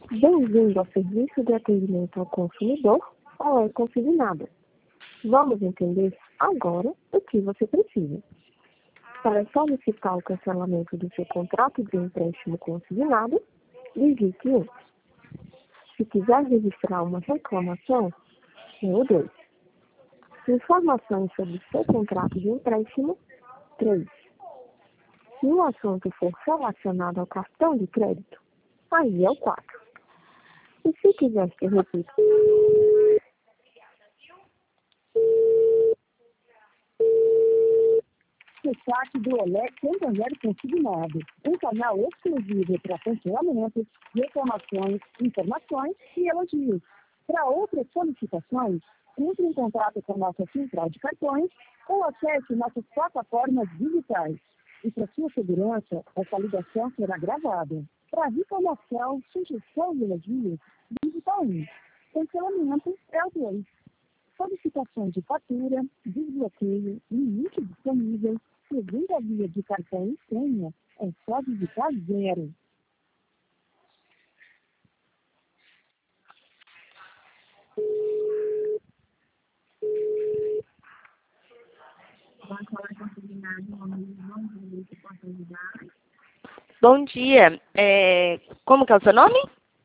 Bem-vindo ao serviço de atendimento ao consumidor ou consignado. Vamos entender agora o que você precisa. Para solicitar o cancelamento do seu contrato de empréstimo consignado, digite 1. Se quiser registrar uma reclamação, é o 2. Informações sobre seu contrato de empréstimo, 3. Se o assunto for relacionado ao cartão de crédito, aí é o 4. E se quiser que eu repita? O chat do Olé Santander Consignado, um canal exclusivo para cancelamentos, reclamações, informações e elogios. Para outras solicitações, entre em contato com nossa central de cartões ou acesse nossas plataformas digitais. E para sua segurança, essa ligação será gravada. Para reclamação, sugestão e elogios, digital 1. Cancelamento é o 2. Solicitações de fatura, desbloqueio, limite disponível, segunda via de cartão e senha, é só digitar 0. Bom dia. Como que é o seu nome?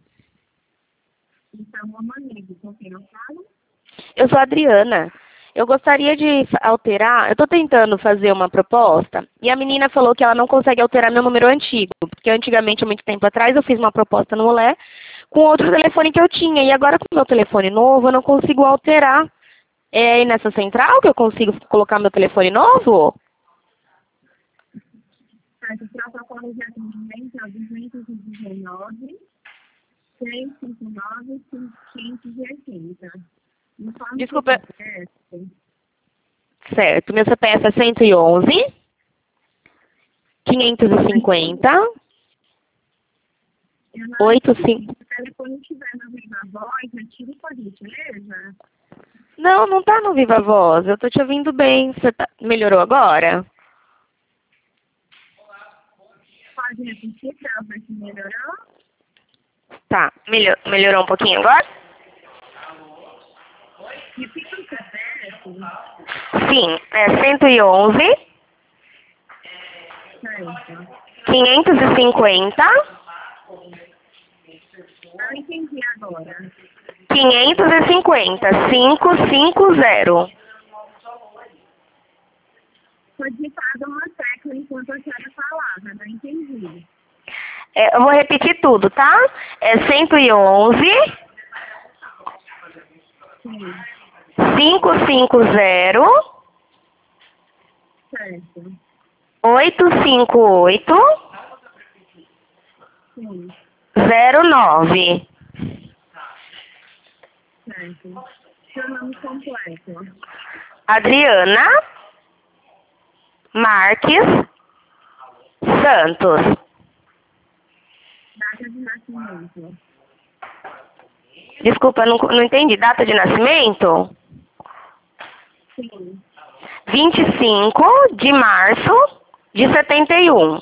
Eu sou a Adriana. Eu gostaria de alterar, eu estou tentando fazer uma proposta e a menina falou que ela não consegue alterar meu número antigo, porque antigamente, há muito tempo atrás, eu fiz uma proposta no Olé com outro telefone que eu tinha e agora com o meu telefone novo eu não consigo alterar. É aí nessa central que eu consigo colocar meu telefone novo? O protocolo de atendimento é o 219 359 580. Desculpa. Certo, meu CPF é 111 550 85. Se o telefone estiver na Viva Voz, retire por gentileza. Não, não tá no Viva Voz. Eu tô te ouvindo bem. Você melhorou agora? Pode repetir para ver se melhorou? Tá, melhorou um pouquinho agora? Repita o CPF. Sim, é 111 Certo. 550 Eu entendi agora. 550 550. Foi digitada uma tecla enquanto a senhora falava, não entendi. Eu vou repetir tudo, tá? É 111 Sim. 550 Certo. 858 Sim. 09. Certo. Seu nome completo. Adriana Marques Santos. Data de nascimento. Desculpa, não entendi. Data de nascimento? Sim. 25 de março de 71.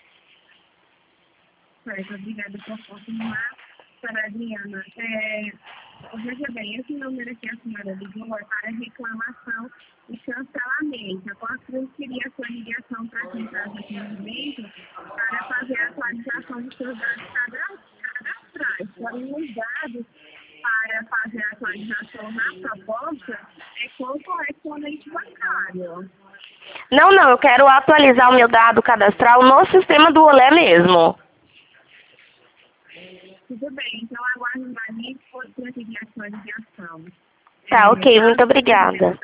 Certo, obrigada por confirmar. Para a Adriana, veja bem, esse número que a senhora ligou é para reclamação e cancelamento. Eu posso transferir a sua ligação para a central de atendimento para fazer a atualização dos seus dados cadastrais. Porém, os dados para fazer a atualização na proposta é com o correspondente bancário. Não, eu quero atualizar o meu dado cadastral no sistema do Olé mesmo. Tudo bem, então aguarde na linha que for transferir a sua ligação. Tá, ok, muito obrigada.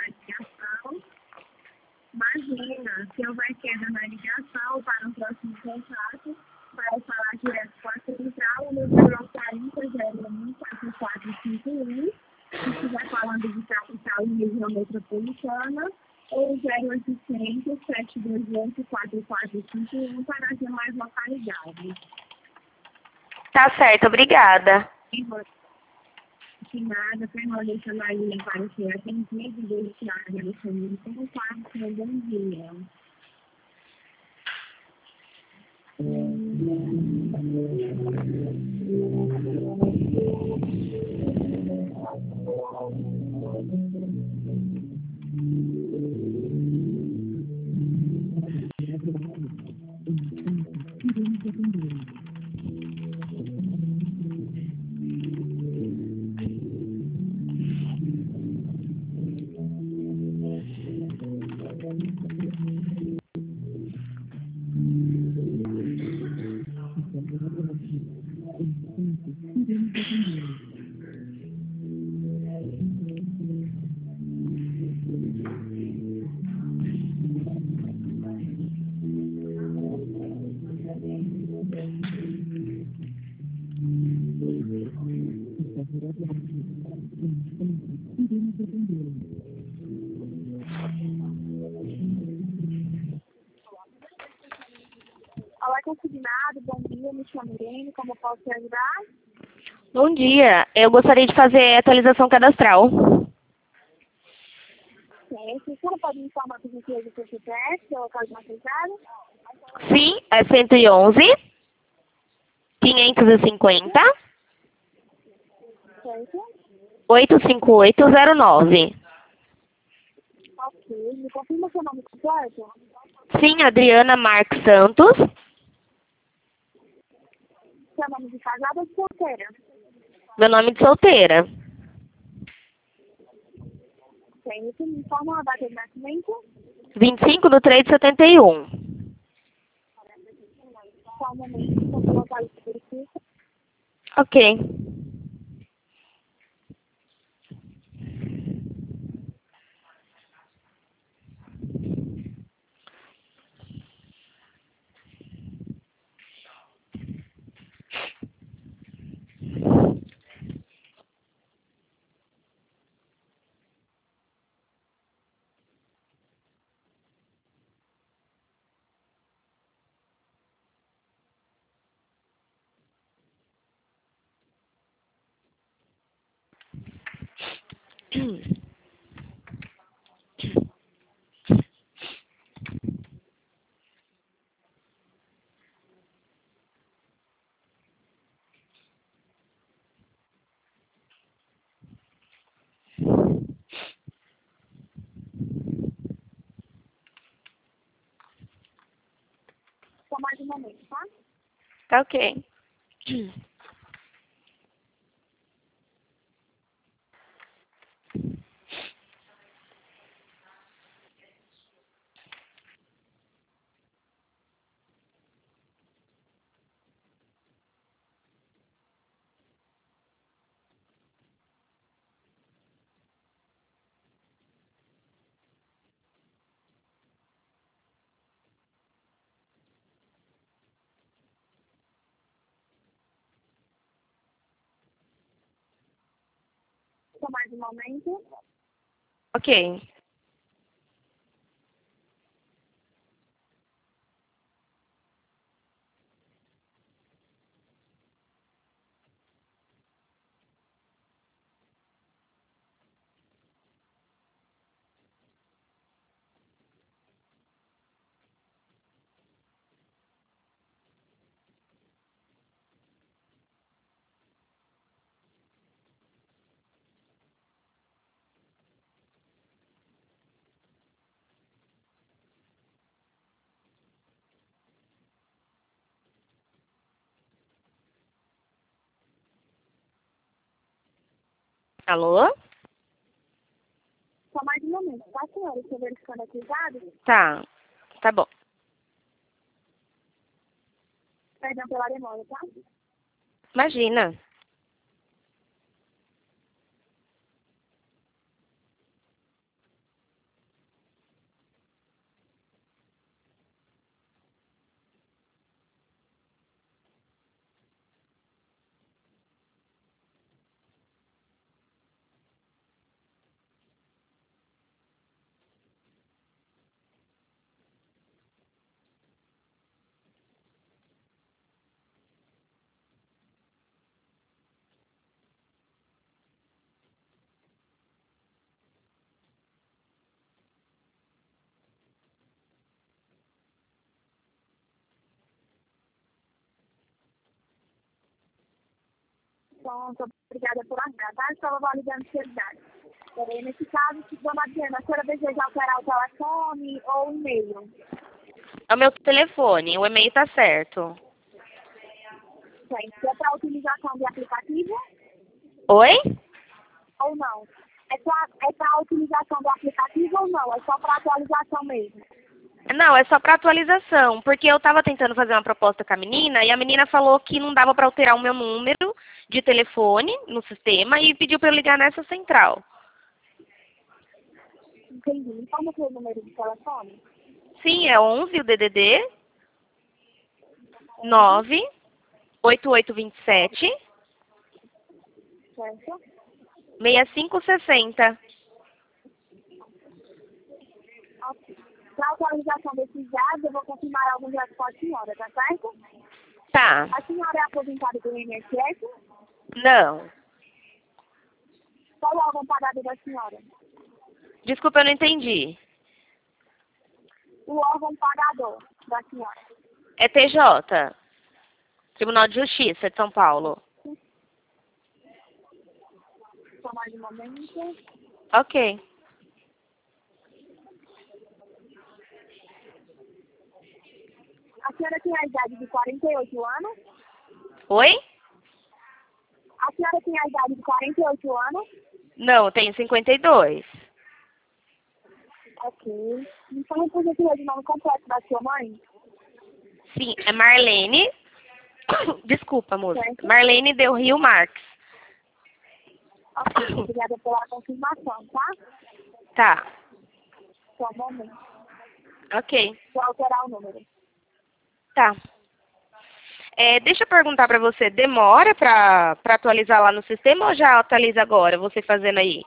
Imagina, se houver queda na ligação para um próximo contato, para falar direto com a central, o número é o 40014451, se estiver falando de capital e região metropolitana, ou 0800 728 4451 para as demais localidades. Tá certo, obrigada. De nada, permaneça na linha para ser atendido e deixar a família como parte do bom dia. Olá, consignado, bom dia, me chamo Irene, como posso te ajudar? Bom dia. Eu gostaria de fazer atualização cadastral. Certo, você não pode me informar por gentileza do seu CPF, seu local de matriculado? Sim, é 111 550 Certo? 85809. Ok, me confirma seu nome completo? Sim, Adriana Marques Santos. Seu nome de casada ou de solteira? Meu nome de solteira. Certo, me informa a data de nascimento? 25/3/71. Só um momento, vou colocar isso por escrito. Ok. Só mais um momento, tá? Tá ok. Só mais um momento. Ok. Alô? Só mais um momento, tá, senhora? Estou verificando aqui os dados. Tá. Tá bom. Perdão pela demora, tá? Imagina. Pronto, obrigada por ajudar, tá? Estava validando prioridade. Nesse caso, se dona Diana, a senhora deseja alterar o telefone ou o e-mail? É o meu telefone, o e-mail tá certo. Gente, se é para utilização de aplicativo Oi? ou não? É para utilização do aplicativo ou não? É só para atualização mesmo? Não, é só para atualização, porque eu estava tentando fazer uma proposta com a menina e a menina falou que não dava para alterar o meu número de telefone no sistema e pediu para eu ligar nessa central. Entendi. Como que é o número de telefone? Sim, é 11 o DDD 98827 Certo? 6560. Ok. Para atualização desses dados, eu vou confirmar alguns dados com a senhora, tá certo? Tá. A senhora é aposentada do INSS? Não. Qual é o órgão pagador da senhora? Desculpa, eu não entendi. O órgão pagador da senhora. É TJ. Tribunal de Justiça de São Paulo. Só mais um momento. Ok. A senhora tem a idade de 48 anos? Oi? A senhora tem a idade de 48 anos? Não, eu tenho 52. Ok. Então, por gentileza, o nome completo da sua mãe? Sim, é Marlene. Desculpa, moça. Certo. Marlene Del Rio Marques. Ok, obrigada pela confirmação, tá? Tá. Só um momento. Ok. Vou alterar o número. Tá. Deixa eu perguntar pra você, demora pra atualizar lá no sistema ou já atualiza agora, você fazendo aí?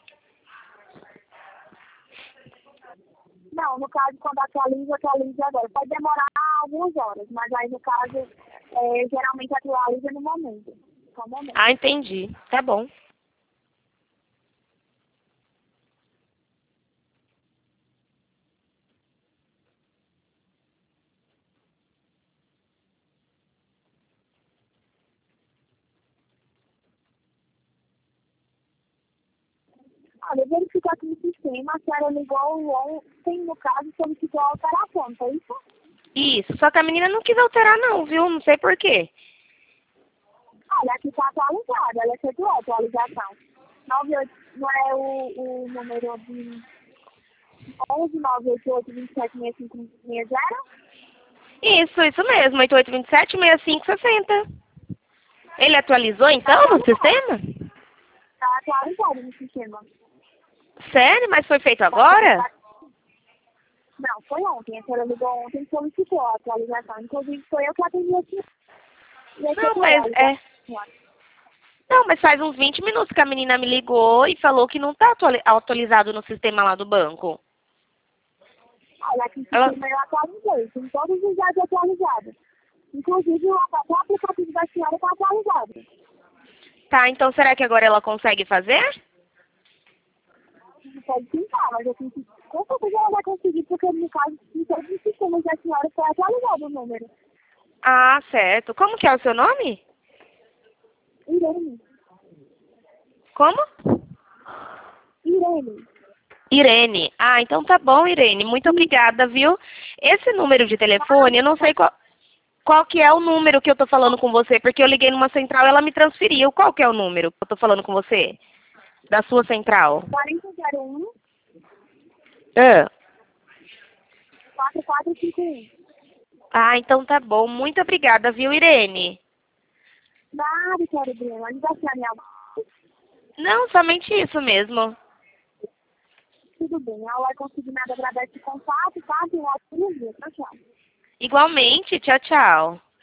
Não, no caso, quando atualiza agora. Pode demorar algumas horas, mas aí, no caso, geralmente atualiza no momento. Só um momento. Ah, entendi. Tá bom. Olha, verificar aqui no sistema, a senhora ligou ontem, no caso, solicitou a alteração, foi isso? Isso, só que a menina não quis alterar não, viu? Não sei por quê. Olha, aqui está atualizada, ela efetuou a atualização. 98, não é o número de 11 988 27 6560? Isso mesmo, 8827 6560. Ele atualizou Tá então no atualizado. sistema? Está atualizado no sistema. Sério? Mas foi feito agora? Não, foi ontem. A senhora ligou ontem e solicitou a atualização. Inclusive, foi eu que atendi aqui. Não, mas Não, mas faz uns 20 minutos que a menina me ligou e falou que não está atualizado no sistema lá do banco. Olha, aqui no sistema eu atualizei. Tem todos os dados atualizados. Inclusive, até o aplicativo da senhora está atualizado. Tá, então será que agora ela consegue fazer? Pode tentar, mas eu tenho que... Com certeza ela vai conseguir, porque no caso, em todos os sistemas da senhora foi atualizado o número. Ah, certo. Como que é o seu nome? Irene. Como? Irene. Irene. Ah, então tá bom, Irene. Muito obrigada, viu? Esse número de telefone, eu não sei qual que é o número que eu tô falando com você, porque eu liguei numa central e ela me transferiu. Qual que é o número que eu tô falando com você? Da sua central. 4001 Ah. 4451. Ah, então tá bom. Muito obrigada, viu, Irene? Nada, senhora Bruna. Aniversário minha avó. Não, somente isso mesmo. Tudo bem. A Oi Consignada agradece o contato, tá? Tem um ótimo dia. Tchau, tchau. Igualmente. Tchau, tchau.